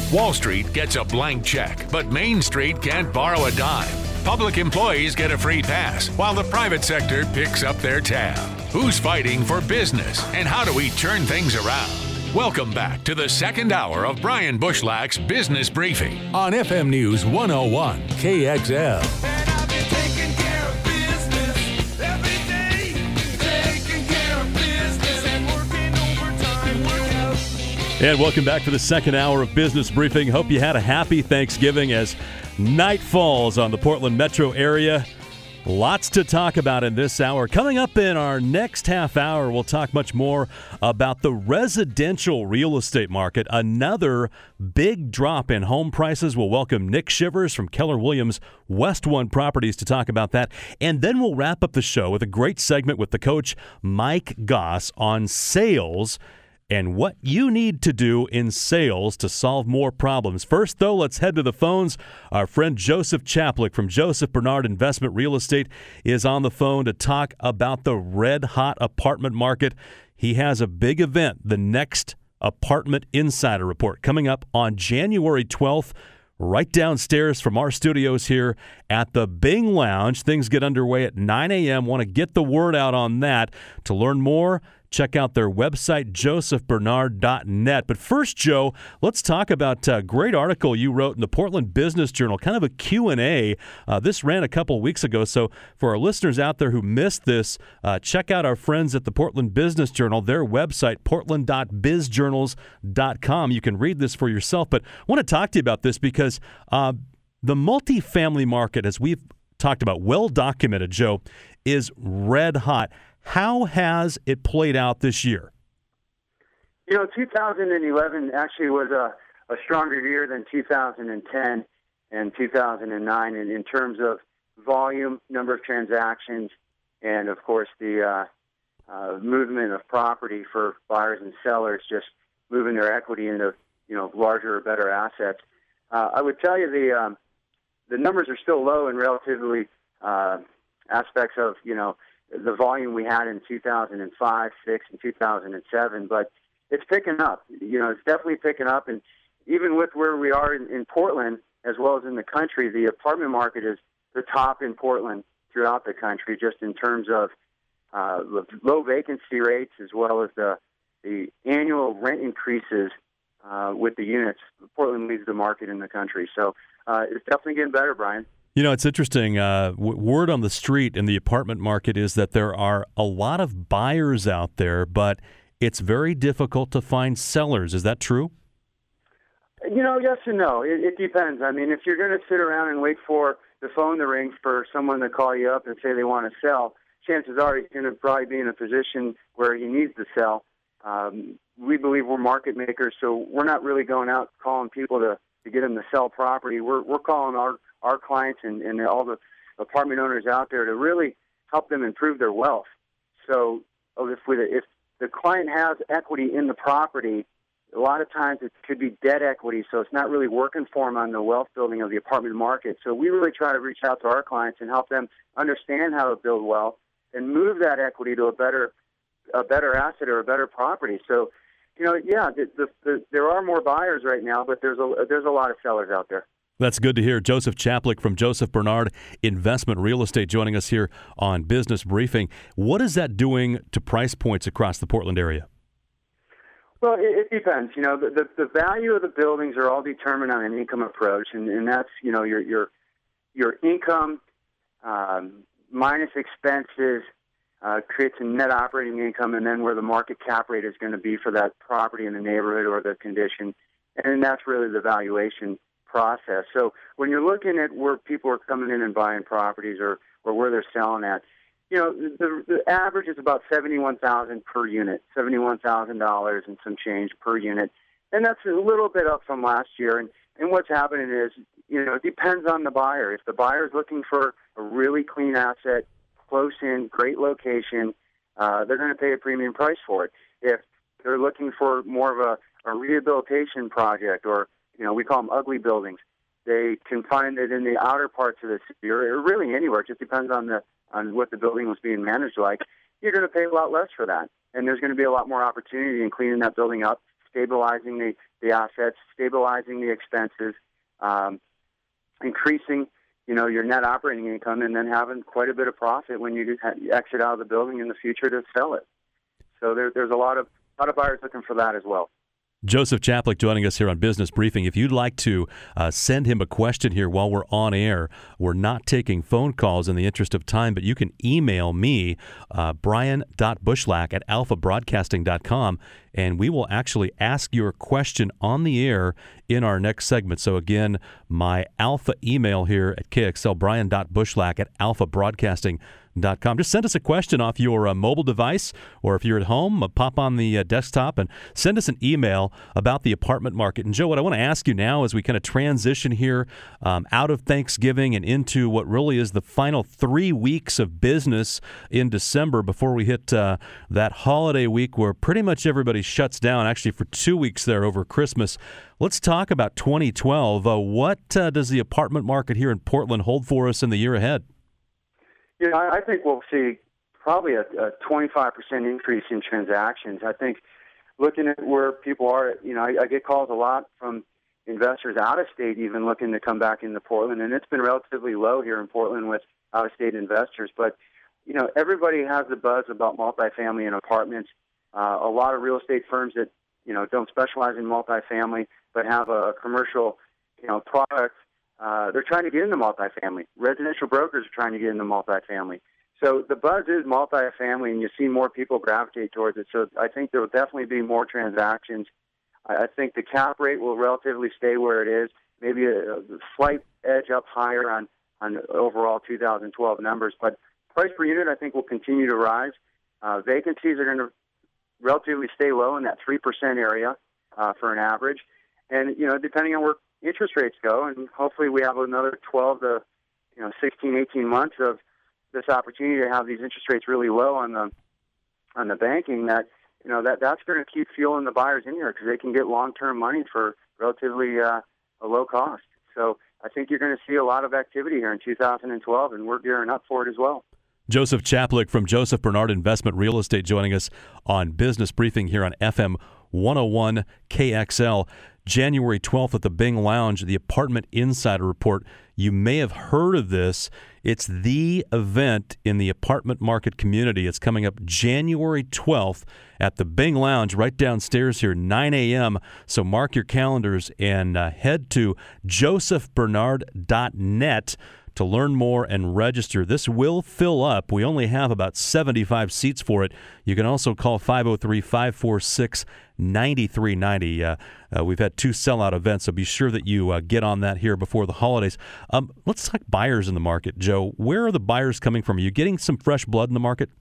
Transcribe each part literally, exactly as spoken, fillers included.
Wall Street gets a blank check, but Main Street can't borrow a dime. Public employees get a free pass, while the private sector picks up their tab. Who's fighting for business, and how do we turn things around? Welcome back to the second hour of Brian Bushlach's Business Briefing on F M News one oh one K X L. And welcome back to the second hour of Business Briefing. Hope you had a happy Thanksgiving as night falls on the Portland metro area. Lots to talk about in this hour. Coming up in our next half hour, we'll talk much more about the residential real estate market. Another big drop in home prices. We'll welcome Nick Shivers from Keller Williams West One Properties to talk about that. And then we'll wrap up the show with a great segment with the coach, Mike Goss, on sales and what you need to do in sales to solve more problems. First, though, let's head to the phones. Our friend Joseph Chaplik from Joseph Bernard Investment Real Estate is on the phone to talk about the red-hot apartment market. He has a big event, the next Apartment Insider Report, coming up on January twelfth, right downstairs from our studios here at the Bing Lounge. Things get underway at nine a.m. Want to get the word out on that. To learn more, check out their website, joseph bernard dot net. But first, Joe, let's talk about a great article you wrote in the Portland Business Journal, kind of a Q and A. Uh, this ran a couple weeks ago, so for our listeners out there who missed this, uh, check out our friends at the Portland Business Journal, their website, portland dot biz journals dot com. You can read this for yourself, but I want to talk to you about this because uh, the multifamily market, as we've talked about, well documented, Joe, is red hot. How has it played out this year? You know, two thousand eleven actually was a, a stronger year than two thousand ten and two thousand nine in, in terms of volume, number of transactions, and, of course, the uh, uh, movement of property for buyers and sellers, just moving their equity into, you know, larger or better assets. Uh, I would tell you the um, the numbers are still low in relatively uh, aspects of, you know, the volume we had in two thousand five, six, and two thousand seven, but it's picking up. You know, it's definitely picking up, and even with where we are in, in Portland, as well as in the country, the apartment market is the top in Portland throughout the country, just in terms of uh, low vacancy rates, as well as the the annual rent increases uh, with the units. Portland leads the market in the country, so uh, it's definitely getting better, Brian. You know, it's interesting. Uh, w- word on the street in the apartment market is that there are a lot of buyers out there, but it's very difficult to find sellers. Is that true? You know, yes and no. It, it depends. I mean, if you're going to sit around and wait for the phone to ring for someone to call you up and say they want to sell, chances are he's going to probably be in a position where he needs to sell. Um, we believe we're market makers, so we're not really going out calling people to, to get them to sell property. We're we're calling our our clients and, and all the apartment owners out there to really help them improve their wealth. So if, we, if the client has equity in the property, a lot of times it could be debt equity, so it's not really working for them on the wealth building of the apartment market. So we really try to reach out to our clients and help them understand how to build wealth and move that equity to a better a better asset or a better property. So, you know, yeah, the, the, the, there are more buyers right now, but there's a there's a lot of sellers out there. That's good to hear. Joseph Chaplik from Joseph Bernard Investment Real Estate joining us here on Business Briefing. What is that doing to price points across the Portland area? Well, it, it depends. You know, the, the, the value of the buildings are all determined on an income approach, and, and that's, you know, your your your income um, minus expenses uh, creates a net operating income, and then where the market cap rate is going to be for that property in the neighborhood or the condition, and that's really the valuation process. So when you're looking at where people are coming in and buying properties or, or where they're selling at, you know, the, the average is about seventy-one thousand dollars per unit, seventy-one thousand dollars and some change per unit. And that's a little bit up from last year. And, and what's happening is, you know, it depends on the buyer. If the buyer is looking for a really clean asset, close in, great location, uh, they're going to pay a premium price for it. If they're looking for more of a, a rehabilitation project, or you know, we call them ugly buildings, they can find it in the outer parts of the city, or, or really anywhere. It just depends on the on what the building was being managed like. You're going to pay a lot less for that, and there's going to be a lot more opportunity in cleaning that building up, stabilizing the, the assets, stabilizing the expenses, um, increasing, you know, your net operating income, and then having quite a bit of profit when you exit out of the building in the future to sell it. So there, there's a lot of a lot of buyers looking for that as well. Joseph Chaplik joining us here on Business Briefing. If you'd like to uh, send him a question here while we're on air, we're not taking phone calls in the interest of time, but you can email me, uh, brian dot bushlack at alpha broadcasting dot com, and we will actually ask your question on the air in our next segment. So again, my Alpha email here at K X L, brian dot bushlack at alpha broadcasting dot com. Just send us a question off your uh, mobile device, or if you're at home, uh, pop on the uh, desktop and send us an email about the apartment market. And Joe, what I want to ask you now as we kind of transition here um, out of Thanksgiving and into what really is the final three weeks of business in December before we hit uh, that holiday week where pretty much everybody shuts down, actually for two weeks there over Christmas. Let's talk about twenty twelve. Uh, what uh, does the apartment market here in Portland hold for us in the year ahead? Yeah, I think we'll see probably a, a twenty-five percent increase in transactions. I think looking at where people are, you know, I, I get calls a lot from investors out of state even looking to come back into Portland, and it's been relatively low here in Portland with out-of-state investors. But, you know, everybody has the buzz about multifamily and apartments. Uh, a lot of real estate firms that, you know, don't specialize in multifamily but have a, a commercial, you know, product. Uh, they're trying to get into multifamily. Residential brokers are trying to get into multifamily. So the buzz is multifamily, and you see more people gravitate towards it. So I think there will definitely be more transactions. I think the cap rate will relatively stay where it is, maybe a, a slight edge up higher on, on overall two thousand twelve numbers. But price per unit, I think, will continue to rise. Uh, vacancies are going to relatively stay low in that three percent area uh, for an average. And, you know, depending on where interest rates go, and hopefully we have another twelve to, you know, sixteen, eighteen months of this opportunity to have these interest rates really low on the on the banking, that, you know, that that's going to keep fueling the buyers in here because they can get long-term money for relatively uh, a low cost. So I think you're going to see a lot of activity here in two thousand twelve, and we're gearing up for it as well. Joseph Chaplik from Joseph Bernard Investment Real Estate joining us on Business Briefing here on F M one oh one K X L. January twelfth at the Bing Lounge, the Apartment Insider Report. You may have heard of this. It's the event in the apartment market community. It's coming up January twelfth at the Bing Lounge right downstairs here, nine a.m. So mark your calendars and uh, head to joseph bernard dot net to learn more and register. This will fill up. We only have about seventy-five seats for it. You can also call five oh three, five four six, nine three nine oh. Uh, uh, we've had two sellout events, so be sure that you uh, get on that here before the holidays. Um, let's talk buyers in the market. Joe, where are the buyers coming from? Are you getting some fresh blood in the market?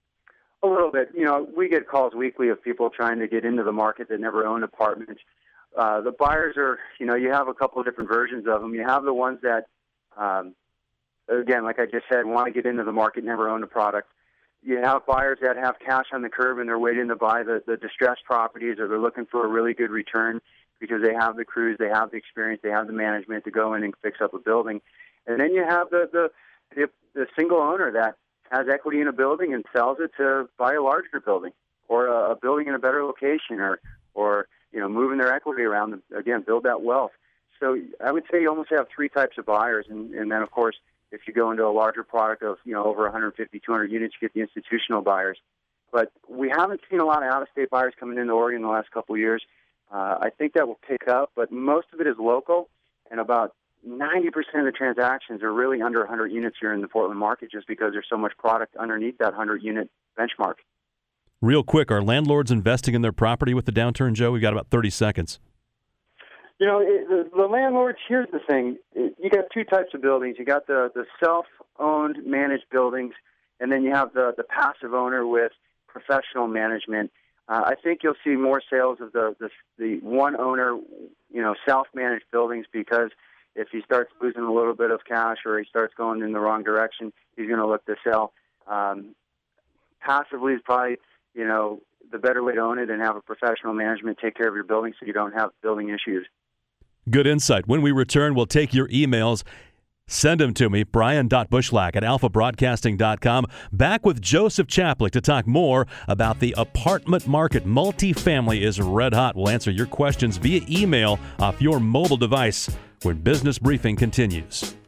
A little bit. You know, we get calls weekly of people trying to get into the market that never owned apartments. Uh, the buyers are, you know, you have a couple of different versions of them. You have the ones that, um, again, like I just said, want to get into the market, never own a product. You have buyers that have cash on the curb and they're waiting to buy the, the distressed properties, or they're looking for a really good return because they have the crews, they have the experience, they have the management to go in and fix up a building. And then you have the, the, the, the single owner that has equity in a building and sells it to buy a larger building, or a, a building in a better location, or, or you know, moving their equity around to, again, build that wealth. So I would say you almost have three types of buyers. And, and then, of course, if you go into a larger product of, you know, over one hundred fifty, two hundred units, you get the institutional buyers. But we haven't seen a lot of out-of-state buyers coming into Oregon in the last couple of years. Uh, I think that will pick up, but most of it is local, and about ninety percent of the transactions are really under one hundred units here in the Portland market, just because there's so much product underneath that one hundred unit benchmark. Real quick, are landlords investing in their property with the downturn, Joe? We've got about thirty seconds. You know, it, the, the landlords, here's the thing. It, you got two types of buildings. You got the, the self-owned, managed buildings, and then you have the, the passive owner with professional management. Uh, I think you'll see more sales of the, the, the one owner, you know, self-managed buildings, because if he starts losing a little bit of cash or he starts going in the wrong direction, he's going to look to sell. Um, passively is probably, you know, the better way to own it, and have a professional management take care of your building so you don't have building issues. Good insight. When we return, we'll take your emails. Send them to me, brian.bushlack at alpha broadcasting dot com. Back with Joseph Chaplik to talk more about the apartment market. Multifamily is red hot. We'll answer your questions via email off your mobile device when Business Briefing continues.